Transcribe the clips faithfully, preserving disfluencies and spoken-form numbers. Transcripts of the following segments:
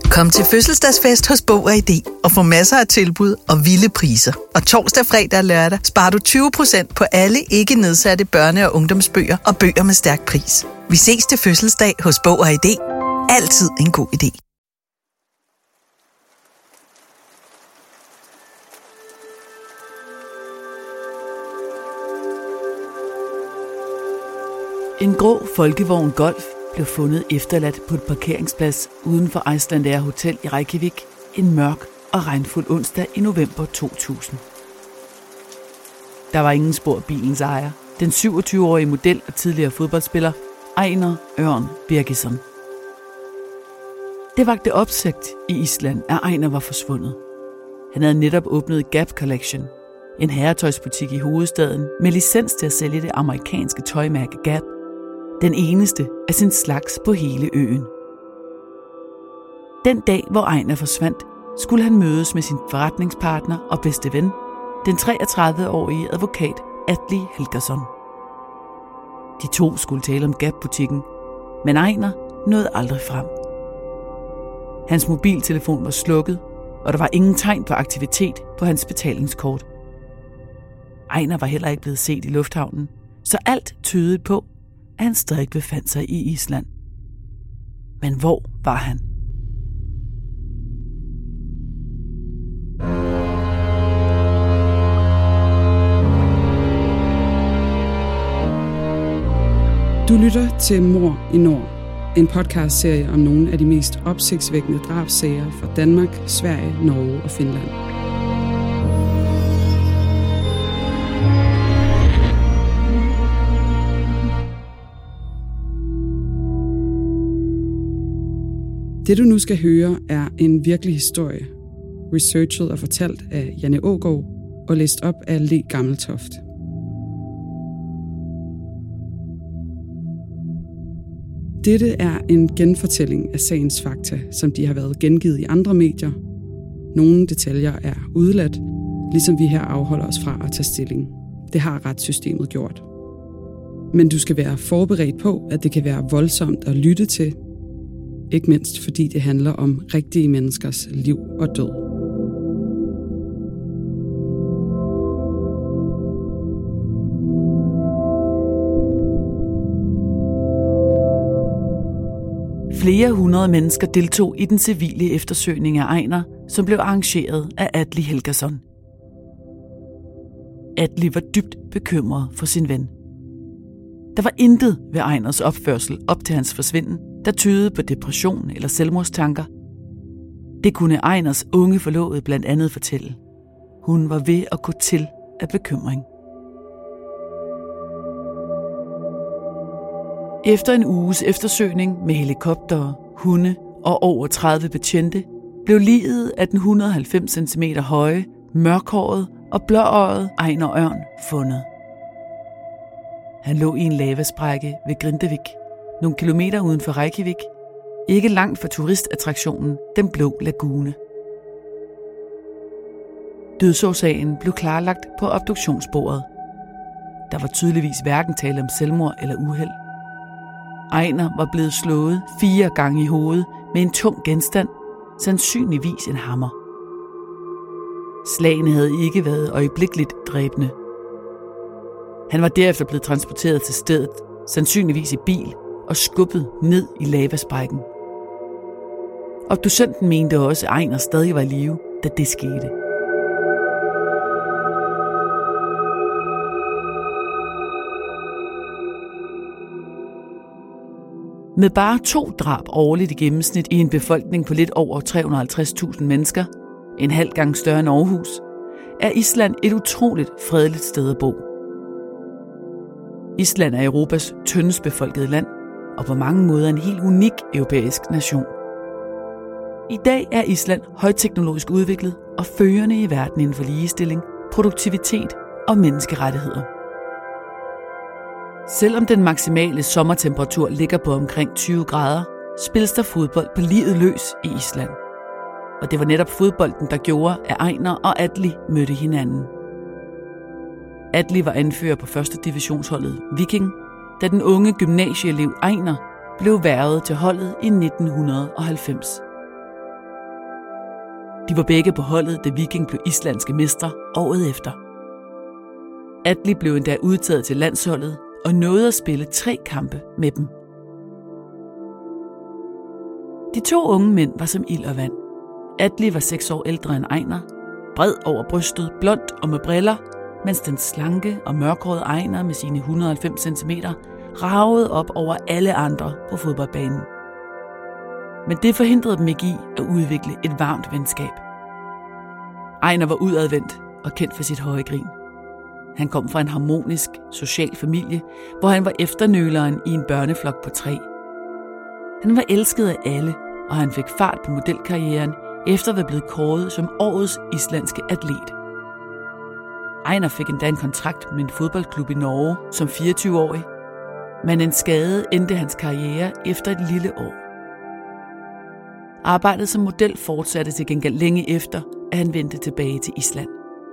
Kom til fødselsdagsfest hos Bog og I D og få masser af tilbud og vilde priser. Og torsdag, fredag og lørdag sparer du tyve procent på alle ikke nedsatte børne- og ungdomsbøger og bøger med stærk pris. Vi ses til fødselsdag hos Bog og I D. Altid en god idé. En grå folkevogn Golf blev fundet efterladt på et parkeringsplads uden for Icelandair Hotel i Reykjavik en mørk og regnfuld onsdag i november to tusind. Der var ingen spor af bilens ejer, den syvogtyve-årige model og tidligere fodboldspiller Einar Örn Birgisson. Det vakte opsigt i Island, at Einar var forsvundet. Han havde netop åbnet Gap Collection, en herretøjsbutik i hovedstaden med licens til at sælge det amerikanske tøjmærke Gap, den eneste af sin slags på hele øen. Den dag, hvor Einar forsvandt, skulle han mødes med sin forretningspartner og bedste ven, den treogtredive-årige advokat Atli Helgason. De to skulle tale om Gap-butikken, men Einar nåede aldrig frem. Hans mobiltelefon var slukket, og der var ingen tegn på aktivitet på hans betalingskort. Einar var heller ikke blevet set i lufthavnen, så alt tydede på, at han stadig befandt sig i Island. Men hvor var han? Du lytter til Mord i Nord, en podcastserie om nogle af de mest opsigtsvækkende drabssager fra Danmark, Sverige, Norge og Finland. Det du nu skal høre er en virkelig historie, researchet og fortalt af Janne Aagaard og læst op af Le Gammeltoft. Dette er en genfortælling af sagens fakta, som de har været gengivet i andre medier. Nogle detaljer er udeladt, ligesom vi her afholder os fra at tage stilling. Det har retssystemet gjort. Men du skal være forberedt på, at det kan være voldsomt at lytte til, ikke mindst fordi det handler om rigtige menneskers liv og død. Flere hundrede mennesker deltog i den civile eftersøgning af Einar, som blev arrangeret af Atli Helgason. Atli var dybt bekymret for sin ven. Der var intet ved Einars opførsel op til hans forsvinden, der tydede på depression eller selvmordstanker. Det kunne Einars unge forlovede blandt andet fortælle. Hun var ved at gå til af bekymring. Efter en uges eftersøgning med helikoptere, hunde og over tredive betjente, blev liget af den et hundrede og halvfems centimeter høje, mørkhårede og blåøjede Einar Örn fundet. Han lå i en lavasprække ved Grindavik, nogle kilometer uden for Reykjavik, ikke langt fra turistattraktionen Den Blå Lagune. Dødsårsagen blev klarlagt på obduktionsbordet. Der var tydeligvis hverken tale om selvmord eller uheld. Einar var blevet slået fire gange i hovedet med en tung genstand, sandsynligvis en hammer. Slagene havde ikke været øjeblikkeligt dræbende. Han var derefter blevet transporteret til stedet, sandsynligvis i bil, og skubbet ned i lavasprækken. Obducenten mente også, at Einar stadig var i live, da det skete. Med bare to drab årligt i gennemsnit i en befolkning på lidt over tre hundrede og halvtreds tusind mennesker, en halv gang større end Aarhus, er Island et utroligt fredeligt sted at bo. Island er Europas tyndest befolkede land, og på mange måder en helt unik europæisk nation. I dag er Island højteknologisk udviklet og førende i verden inden for ligestilling, produktivitet og menneskerettigheder. Selvom den maksimale sommertemperatur ligger på omkring tyve grader, spilles der fodbold på livet løs i Island. Og det var netop fodbolden, der gjorde, at Einar og Atli mødte hinanden. Atli var anfører på første divisionsholdet Viking, da den unge gymnasieelev Einar blev hvervet til holdet i nitten halvfems. De var begge på holdet, da Viking blev islandske mestre året efter. Atli blev endda udtaget til landsholdet og nåede at spille tre kampe med dem. De to unge mænd var som ild og vand. Atli var seks år ældre end Einar, bred over brystet, blond og med briller, mens den slanke og mørkhårede Einar med sine et hundrede og halvfems centimeter ragede op over alle andre på fodboldbanen. Men det forhindrede dem ikke i at udvikle et varmt venskab. Einar var udadvendt og kendt for sit høje grin. Han kom fra en harmonisk, social familie, hvor han var efternøleren i en børneflok på tre. Han var elsket af alle, og han fik fart på modelkarrieren efter at være blevet kåret som årets islandske atlet. Einar fik endda en kontrakt med en fodboldklub i Norge som fireogtyve-årig, men en skade endte hans karriere efter et lille år. Arbejdet som model fortsatte til gengæld længe efter, at han vendte tilbage til Island.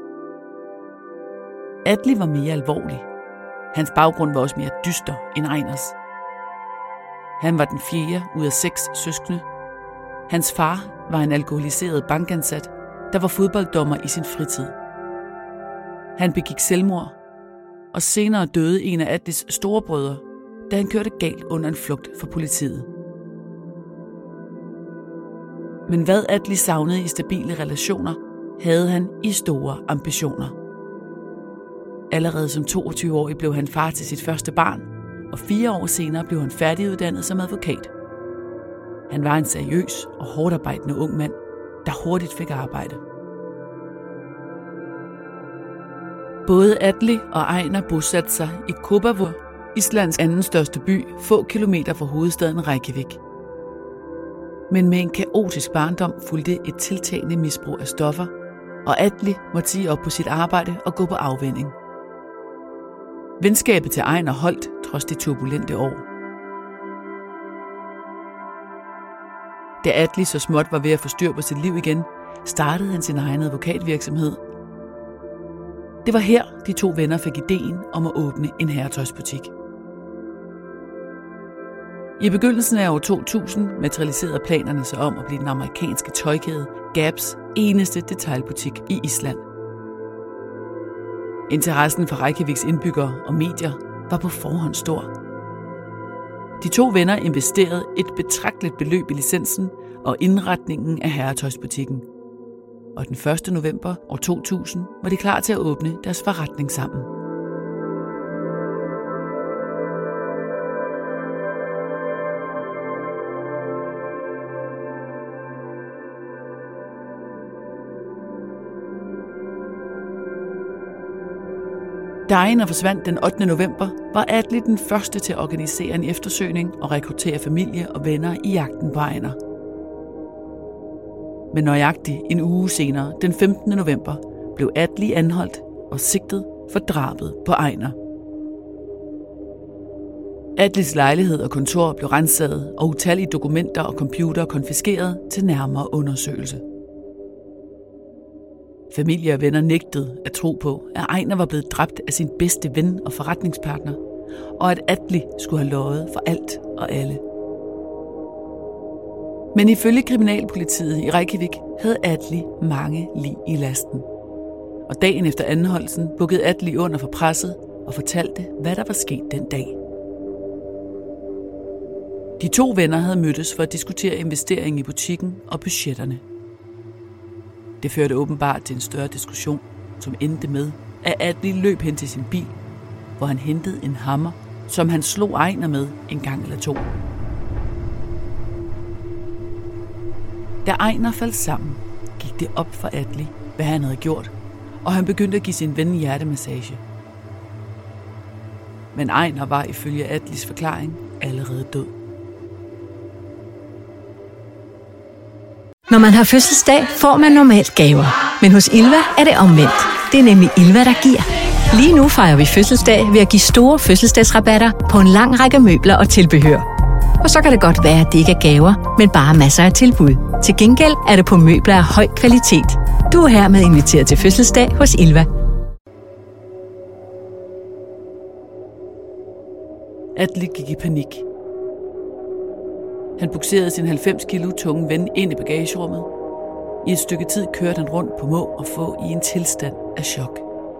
Atli var mere alvorlig. Hans baggrund var også mere dyster end Einars. Han var den fjerde ud af seks søskende. Hans far var en alkoholiseret bankansat, der var fodbolddommer i sin fritid. Han begik selvmord, og senere døde en af Atlis storebrødre, da han kørte galt under en flugt fra politiet. Men hvad Atli savnede i stabile relationer, havde han i store ambitioner. Allerede som toogtyve-årig blev han far til sit første barn, og fire år senere blev han færdiguddannet som advokat. Han var en seriøs og hårdarbejdende ung mand, der hurtigt fik arbejde. Både Atli og Einar bosatte sig i Kópavogur, Islands anden største by, få kilometer fra hovedstaden Reykjavik. Men med en kaotisk barndom fulgte et tiltagende misbrug af stoffer, og Atli måtte sige op på sit arbejde og gå på afvænning. Venskabet til Einar holdt trods de turbulente år. Da Atli så småt var ved at få styr på sit liv igen, startede han sin egen advokatvirksomhed. Det var her, de to venner fik ideen om at åbne en herretøjsbutik. I begyndelsen af år to tusind materialiserede planerne sig om at blive den amerikanske tøjkæde Gaps eneste detailbutik i Island. Interessen for Reykjaviks indbyggere og medier var på forhånd stor. De to venner investerede et betragteligt beløb i licensen og indretningen af herretøjsbutikken. Og den første november år to tusind var de klar til at åbne deres forretning sammen. Da Einar forsvandt den ottende november, var Atli den første til at organisere en eftersøgning og rekruttere familie og venner i jagten på Einar. Men nøjagtigt en uge senere, den femtende november, blev Atli anholdt og sigtet for drabet på Einar. Atlis lejlighed og kontor blev ransaget, og utallige dokumenter og computere konfiskeret til nærmere undersøgelse. Familie og venner nægtede at tro på, at Einar var blevet dræbt af sin bedste ven og forretningspartner, og at Atli skulle have løjet for alt og alle. Men ifølge kriminalpolitiet i Reykjavik havde Atli mange lig i lasten. Og dagen efter anholdelsen bukkede Atli under for presset og fortalte, hvad der var sket den dag. De to venner havde mødtes for at diskutere investering i butikken og budgetterne. Det førte åbenbart til en større diskussion, som endte med, at Atli løb hen til sin bil, hvor han hentede en hammer, som han slog Einar med en gang eller to. Da Einar faldt sammen, gik det op for Atli, hvad han havde gjort, og han begyndte at give sin ven hjertemassage. Men Einar var ifølge Atlis forklaring allerede død. Når man har fødselsdag, får man normalt gaver. Men hos Ilva er det omvendt. Det er nemlig Ilva, der giver. Lige nu fejrer vi fødselsdag ved at give store fødselsdagsrabatter på en lang række møbler og tilbehør. Og så kan det godt være, at det ikke er gaver, men bare masser af tilbud. Til gengæld er det på møbler af høj kvalitet. Du er hermed inviteret til fødselsdag hos Ilva. Atli gik i panik. Han bukserede sin halvfems kilo tunge ven ind i bagagerummet. I et stykke tid kørte han rundt på må og få i en tilstand af chok.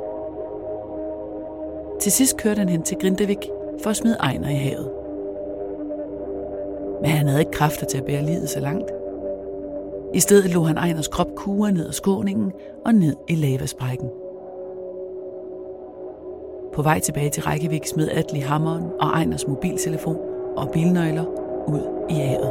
Til sidst kørte han hen til Grindavik for at smide Ejner i havet. Men han havde ikke kræfter til at bære livet så langt. I stedet lå han Ejners krop kure ned ad skåningen og ned i lavasbrækken. På vej tilbage til Reykjavik smed Atli hammeren og Ejners mobiltelefon og bilnøgler ud i havet.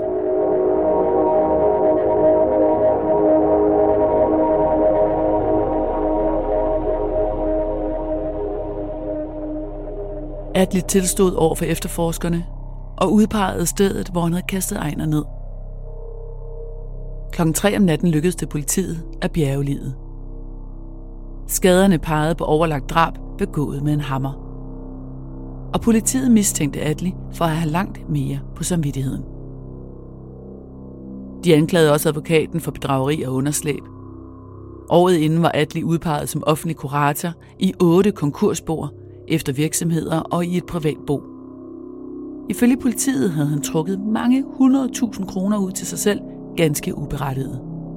Atli tilstod over for efterforskerne og udpegede stedet, hvor han havde kastet Ejner ned. Klokken tre om natten lykkedes det politiet at bjerge liget. Skaderne pegede på overlagt drab begået med en hammer. Og politiet mistænkte Atli for at have langt mere på samvittigheden. De anklagede også advokaten for bedrageri og underslæb. Året inden var Atli udpeget som offentlig kurator i otte konkursboer efter virksomheder og i et privat bo. Ifølge politiet havde han trukket mange hundrede tusind kroner ud til sig selv, ganske uberettiget.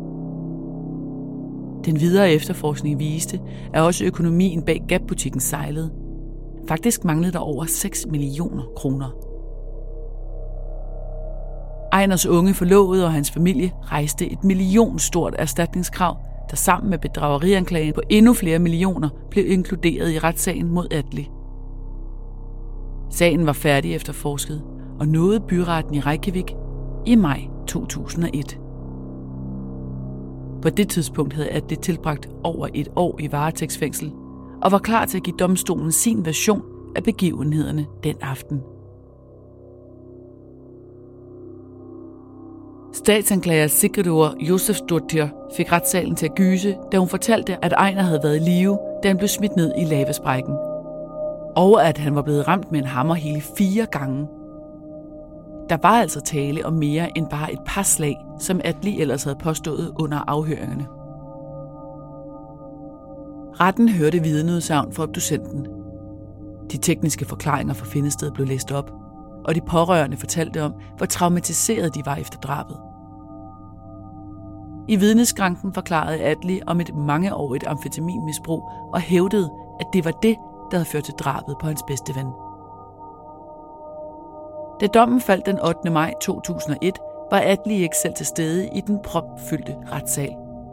Den videre efterforskning viste, at også økonomien bag Gap-butikken sejlede. Faktisk manglede der over seks millioner kroner. Ejners unge forlovede og hans familie rejste et millionstort erstatningskrav, der sammen med bedragerianklagen på endnu flere millioner blev inkluderet i retssagen mod Atli. Sagen var færdig efterforsket og nåede byretten i Reykjavik i maj to tusind og et. På det tidspunkt havde Atli tilbragt over et år i varetægtsfængsel og var klar til at give domstolen sin version af begivenhederne den aften. Statsanklager Sigridur Josefsdóttir fik retssalen til at gyse, da hun fortalte, at Ejner havde været i live, da han blev smidt ned i lavasbrækken. Og at han var blevet ramt med en hammer hele fire gange. Der var altså tale om mere end bare et par slag, som Atli ellers havde påstået under afhøringerne. Retten hørte vidneudsagn fra obducenten. De tekniske forklaringer fra findestedet blev læst op, og de pårørende fortalte om, hvor traumatiseret de var efter drabet. I vidneskranken forklarede Atli om et mangeårigt amfetaminmisbrug og hævdede, at det var det, der havde ført til drabet på hans bedste ven. Da dommen faldt den ottende maj to tusind og et, var Atli ikke selv til stede i den propfyldte retssal.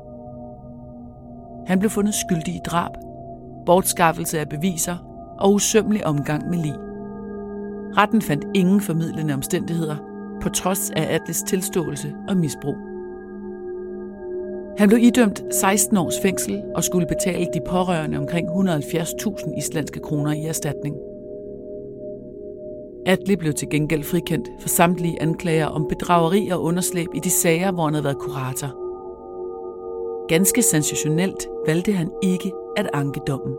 Han blev fundet skyldig i drab, bortskaffelse af beviser og usømmelig omgang med lig. Retten fandt ingen formidlende omstændigheder, på trods af Atlis tilståelse og misbrug. Han blev idømt seksten års fængsel og skulle betale de pårørende omkring et hundrede og halvfjerds tusind islandske kroner i erstatning. Atli blev til gengæld frikendt for samtlige anklager om bedrageri og underslæb i de sager, hvor han havde været kurator. Ganske sensationelt valgte han ikke at anke dommen.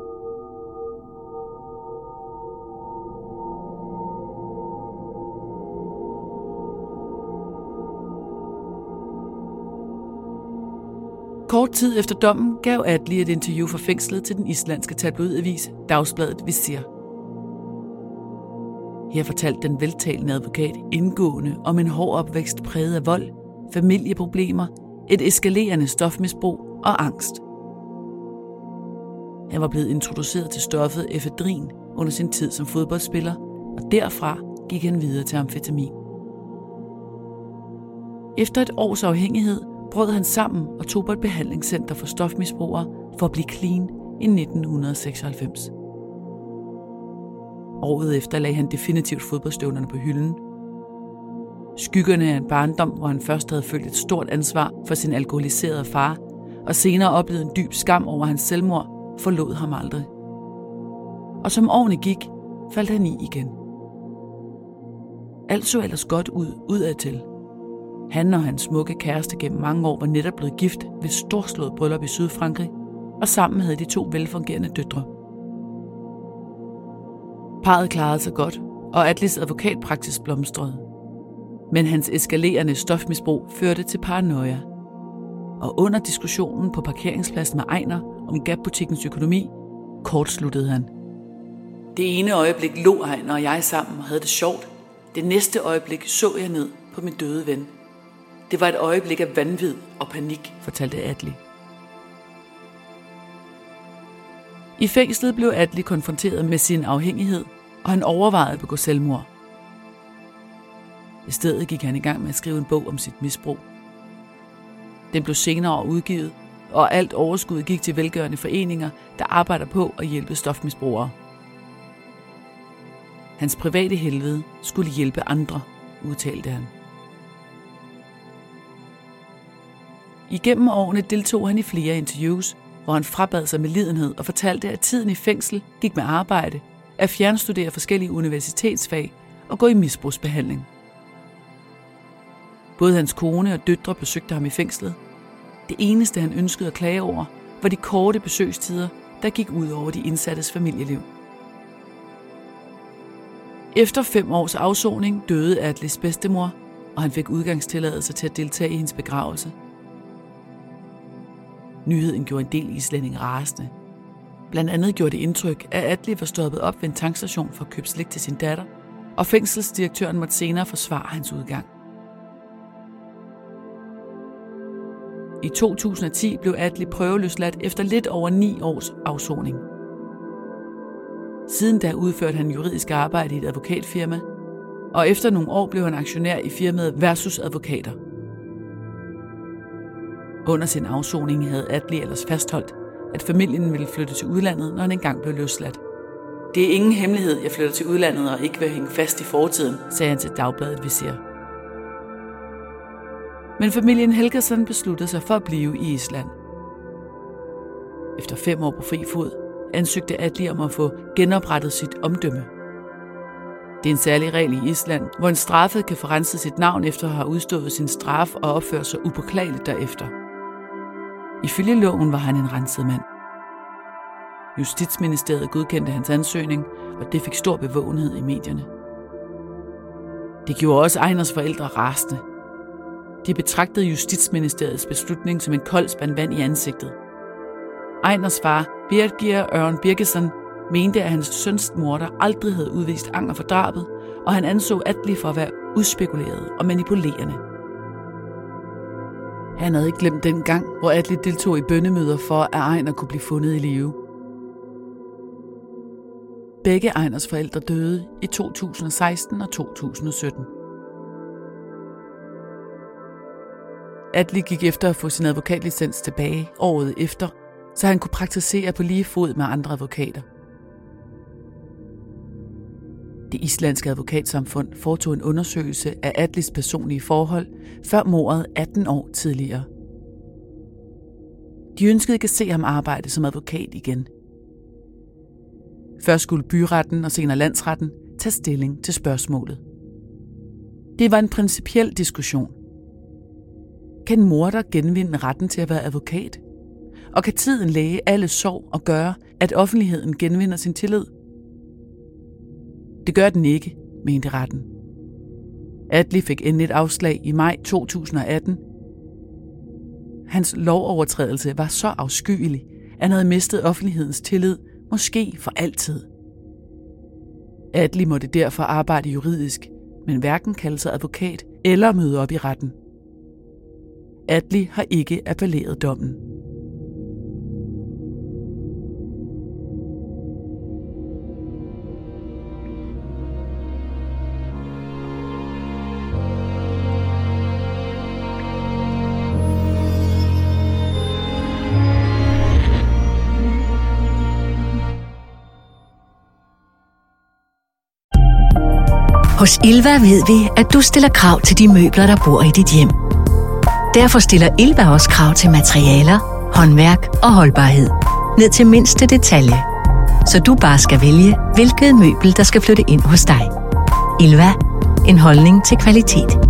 Kort tid efter dommen gav Atli et interview fra fængslet til den islandske tabloidavis Dagsbladet Visir. Her fortalte den veltalende advokat indgående om en hård opvækst præget af vold, familieproblemer, et eskalerende stofmisbrug og angst. Han var blevet introduceret til stoffet efedrin under sin tid som fodboldspiller, og derfra gik han videre til amfetamin. Efter et års afhængighed brød han sammen og tog på et behandlingscenter for stofmisbrugere for at blive clean i nitten seksoghalvfems. Året efter lagde han definitivt fodboldstøvlerne på hylden. Skyggerne af en barndom, hvor han først havde følt et stort ansvar for sin alkoholiserede far, og senere oplevede en dyb skam over hans selvmord, forlod ham aldrig. Og som årene gik, faldt han i igen. Alt så ellers godt ud udadtil. Han og hans smukke kæreste gennem mange år var netop blevet gift ved et storslået bryllup i Sydfrankrig, og sammen havde de to velfungerende døtre. Parret klarede sig godt, og Atlis advokatpraksis blomstrede. Men hans eskalerende stofmisbrug førte til paranoia. Og under diskussionen på parkeringspladsen med Ejner om Gap-butikkens økonomi, kortsluttede han. Det ene øjeblik lå Ejner og jeg sammen og havde det sjovt. Det næste øjeblik så jeg ned på min døde ven. Det var et øjeblik af vanvid og panik, fortalte Atli. I fængslet blev Atli konfronteret med sin afhængighed, og han overvejede at begå selvmord. I stedet gik han i gang med at skrive en bog om sit misbrug. Den blev senere udgivet, og alt overskud gik til velgørende foreninger, der arbejder på at hjælpe stofmisbrugere. Hans private helvede skulle hjælpe andre, udtalte han. Igennem årene deltog han i flere interviews, hvor han frabad sig med lidenhed og fortalte, at tiden i fængsel gik med arbejde, at fjernstudere forskellige universitetsfag og gå i misbrugsbehandling. Både hans kone og døtre besøgte ham i fængslet. Det eneste, han ønskede at klage over, var de korte besøgstider, der gik ud over de indsattes familieliv. Efter fem års afsoning døde Atlis bedstemor, og han fik udgangstilladelse til at deltage i hendes begravelse. Nyheden gjorde en del islændinge rasende. Blandt andet gjorde det indtryk, at Atli var stoppet op ved en tankstation for at købe slik til sin datter, og fængselsdirektøren måtte senere forsvare hans udgang. I to tusind og ti blev Atli prøveløsladt efter lidt over ni års afsoning. Siden da udførte han juridisk arbejde i et advokatfirma, og efter nogle år blev han aktionær i firmaet Versus Advokater. Under sin afsoning havde Atli ellers fastholdt, at familien ville flytte til udlandet, når han engang blev løsladt. Det er ingen hemmelighed, jeg flytter til udlandet og ikke vil hænge fast i fortiden, sagde han til Dagbladet Visir. Men familien Helgason besluttede sig for at blive i Island. Efter fem år på fri fod ansøgte Atli om at få genoprettet sit omdømme. Det er en særlig regel i Island, hvor en straffet kan få renset sit navn efter at have udstået sin straf og opføre sig upåklageligt derefter. Ifølge loven var han en renset mand. Justitsministeriet godkendte hans ansøgning, og det fik stor bevågenhed i medierne. Det gjorde også Einars forældre rasende. De betragtede Justitsministeriets beslutning som en kold spand vand i ansigtet. Einars far, Birgir Ørn Birgisson, mente, at hans søns morder aldrig havde udvist anger for drabet, og han anså Atli for at være udspekuleret og manipulerende. Han havde ikke glemt den gang, hvor Atli deltog i bønnemøder for, at Einar kunne blive fundet i live. Begge Einars forældre døde i to tusind og seksten og to tusind og sytten. Atli gik efter at få sin advokatlicens tilbage året efter, så han kunne praktisere på lige fod med andre advokater. Det islandske advokatsamfund foretog en undersøgelse af Atlis personlige forhold før mordet atten år tidligere. De ønskede ikke at se ham arbejde som advokat igen. Først skulle byretten og senere landsretten tage stilling til spørgsmålet. Det var en principiel diskussion. Kan morder genvinde retten til at være advokat? Og kan tiden læge alle sorg og gøre, at offentligheden genvinder sin tillid? Det gør den ikke, mente retten. Atli fik endeligt afslag i maj to tusind og atten. Hans lovovertrædelse var så afskyelig, at han havde mistet offentlighedens tillid, måske for altid. Atli måtte derfor arbejde juridisk, men hverken kalde sig advokat eller møde op i retten. Atli har ikke appelleret dommen. Hos Ilva ved vi, at du stiller krav til de møbler, der bor i dit hjem. Derfor stiller Ilva også krav til materialer, håndværk og holdbarhed. Ned til mindste detalje. Så du bare skal vælge, hvilket møbel, der skal flytte ind hos dig. Ilva. En holdning til kvalitet.